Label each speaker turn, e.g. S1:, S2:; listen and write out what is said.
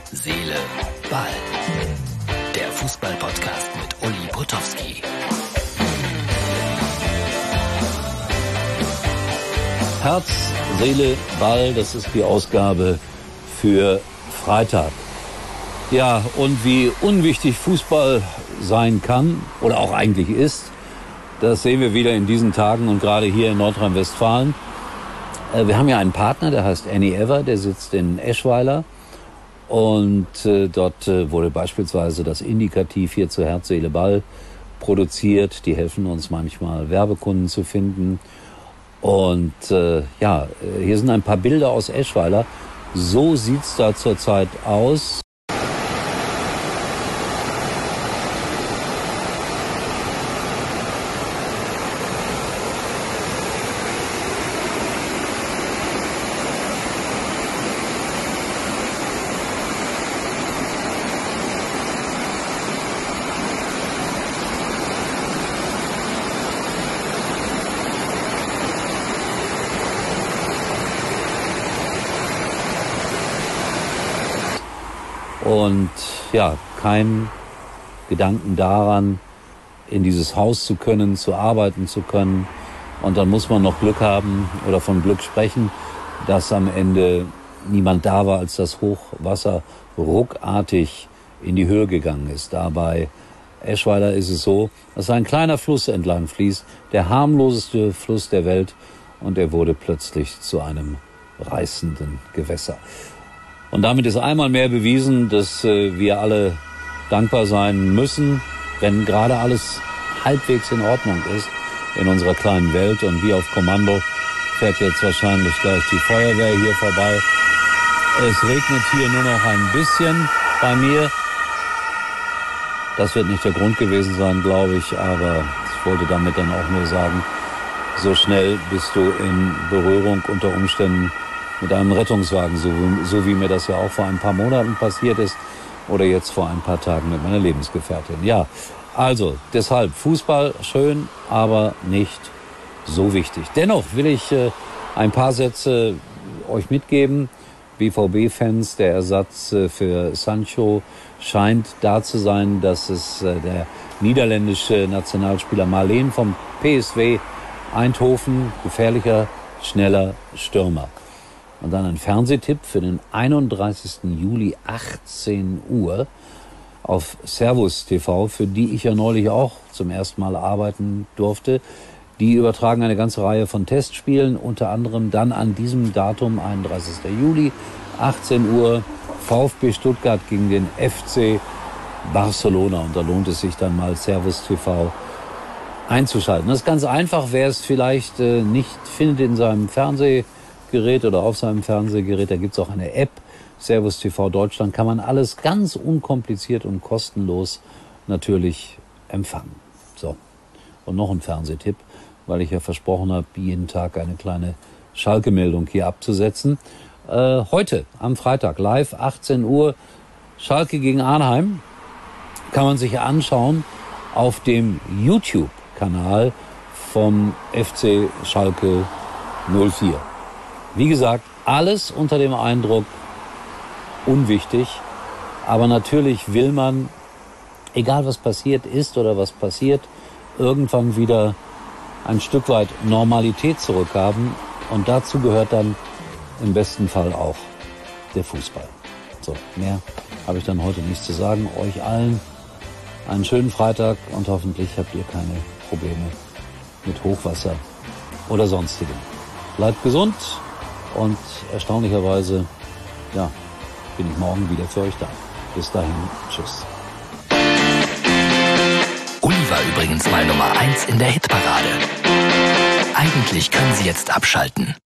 S1: Seele, Ball. Der Fußball-Podcast mit Uli Potowski.
S2: Herz, Seele, Ball, das ist die Ausgabe für Freitag. Ja, und wie unwichtig Fußball sein kann oder auch eigentlich ist, das sehen wir wieder in diesen Tagen und gerade hier in Nordrhein-Westfalen. Wir haben ja einen Partner, der heißt Any Ever, der sitzt in Eschweiler und dort wurde beispielsweise das Indikativ hier zu Herz, Seele, Ball produziert. Die helfen uns manchmal, Werbekunden zu finden. Und hier sind ein paar Bilder aus Eschweiler. So sieht's da zurzeit aus. Und ja, kein Gedanken daran, in dieses Haus zu können, zu arbeiten zu können. Und dann muss man noch Glück haben oder von Glück sprechen, dass am Ende niemand da war, als das Hochwasser ruckartig in die Höhe gegangen ist. Da bei Eschweiler ist es so, dass ein kleiner Fluss entlang fließt, der harmloseste Fluss der Welt, und er wurde plötzlich zu einem reißenden Gewässer. Und damit ist einmal mehr bewiesen, dass wir alle dankbar sein müssen, wenn gerade alles halbwegs in Ordnung ist in unserer kleinen Welt. Und wie auf Kommando fährt jetzt wahrscheinlich gleich die Feuerwehr hier vorbei. Es regnet hier nur noch ein bisschen bei mir. Das wird nicht der Grund gewesen sein, glaube ich, aber ich wollte damit dann auch nur sagen, so schnell bist du in Berührung unter Umständen mit einem Rettungswagen, so wie mir das ja auch vor ein paar Monaten passiert ist oder jetzt vor ein paar Tagen mit meiner Lebensgefährtin. Ja, also deshalb Fußball schön, aber nicht so wichtig. Dennoch will ich ein paar Sätze euch mitgeben. BVB-Fans, der Ersatz für Sancho scheint da zu sein, dass es der niederländische Nationalspieler Marleen vom PSV Eindhoven, gefährlicher, schneller Stürmer. Und dann ein Fernsehtipp für den 31. Juli, 18 Uhr auf Servus TV, für die ich ja neulich auch zum ersten Mal arbeiten durfte. Die übertragen eine ganze Reihe von Testspielen, unter anderem dann an diesem Datum, 31. Juli, 18 Uhr, VfB Stuttgart gegen den FC Barcelona. Und da lohnt es sich dann mal Servus TV einzuschalten. Das ist ganz einfach, wer es vielleicht nicht findet in seinem Fernsehgerät oder auf seinem Fernsehgerät, da gibt's auch eine App, Servus TV Deutschland, kann man alles ganz unkompliziert und kostenlos natürlich empfangen. So, und noch ein Fernsehtipp, weil ich ja versprochen habe, jeden Tag eine kleine Schalke-Meldung hier abzusetzen. Heute, am Freitag, live, 18 Uhr, Schalke gegen Arnheim, kann man sich anschauen auf dem YouTube-Kanal vom FC Schalke 04. Wie gesagt, alles unter dem Eindruck unwichtig, aber natürlich will man, egal was passiert ist oder was passiert, irgendwann wieder ein Stück weit Normalität zurückhaben, und dazu gehört dann im besten Fall auch der Fußball. So, mehr habe ich dann heute nicht zu sagen. Euch allen einen schönen Freitag und hoffentlich habt ihr keine Probleme mit Hochwasser oder sonstigem. Bleibt gesund. Und erstaunlicherweise, ja, bin ich morgen wieder für euch da. Bis dahin, tschüss.
S1: Uli war übrigens mal Nummer 1 in der Hitparade. Eigentlich können Sie jetzt abschalten.